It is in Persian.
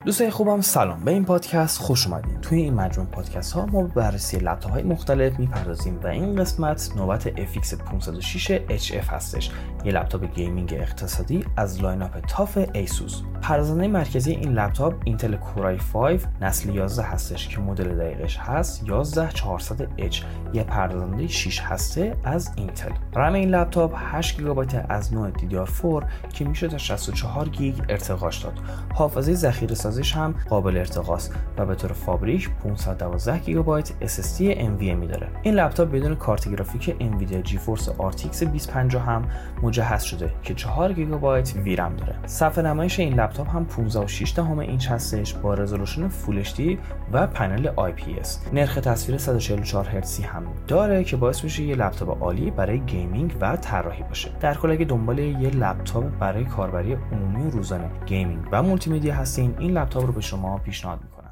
دوستای خوبم سلام، به این پادکست خوش اومدین. توی این مجموعه پادکست ها ما به بررسی لپتاپ های مختلف میپردازیم و این قسمت نوبت FX 506 HF هستش، یه لپتاپ گیمینگ اقتصادی از لایناپ تاف ایسوس. پردازنده مرکزی این لپتاپ اینتل کورای 5 نسل 11 هستش که مدل دقیقش هست 11400H، یه پردازنده 6 هسته از اینتل. رم این لپتاپ 8 گیگابایت از نوع DDR4 که میشه تا 64 گیگ ارتقاش داد. حافظه ذخیره سازیش هم قابل ارتقاست و به طور فابریک 512 گیگابایت SSD NVMe داره. این لپتاپ بدون کارت گرافیک انویدیا جیفورس RTX 2050 هم مجهز شده که 4 گیگابایت ویرم داره. صفحه نمایش این لپتاپ هم 15.6 اینچ هستش با رزولوشن فول HD و پنل IPS. نرخ تصویر 144 هرتزی هم داره که باعث میشه یه لپتاپ عالی برای گیمینگ و طراحی باشه. در کل اگه دنبال یه لپتاپ برای کاربری عمومی روزانه، گیمینگ و مولتی مدیا هستین، این لپتاپ رو به شما پیشنهاد میکنم.